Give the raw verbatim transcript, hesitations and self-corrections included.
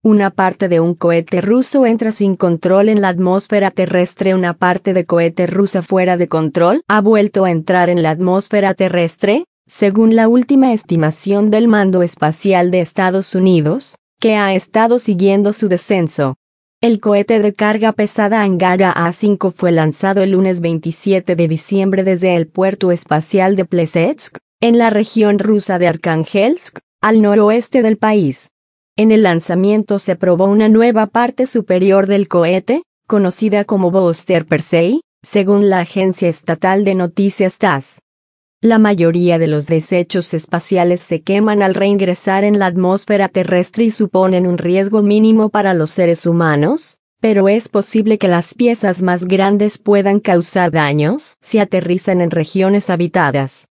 Una parte de un cohete ruso entra sin control en la atmósfera terrestre. Una parte de cohete rusa fuera de control ha vuelto a entrar en la atmósfera terrestre, según la última estimación del Mando Espacial de Estados Unidos, que ha estado siguiendo su descenso. El cohete de carga pesada Angara A cinco fue lanzado el lunes veintisiete de diciembre desde el puerto espacial de Plesetsk, en la región rusa de Archangelsk, al noroeste del país. En el lanzamiento se probó una nueva parte superior del cohete, conocida como Booster Persei, según la agencia estatal de noticias TASS. La mayoría de los desechos espaciales se queman al reingresar en la atmósfera terrestre y suponen un riesgo mínimo para los seres humanos, pero es posible que las piezas más grandes puedan causar daños si aterrizan en regiones habitadas.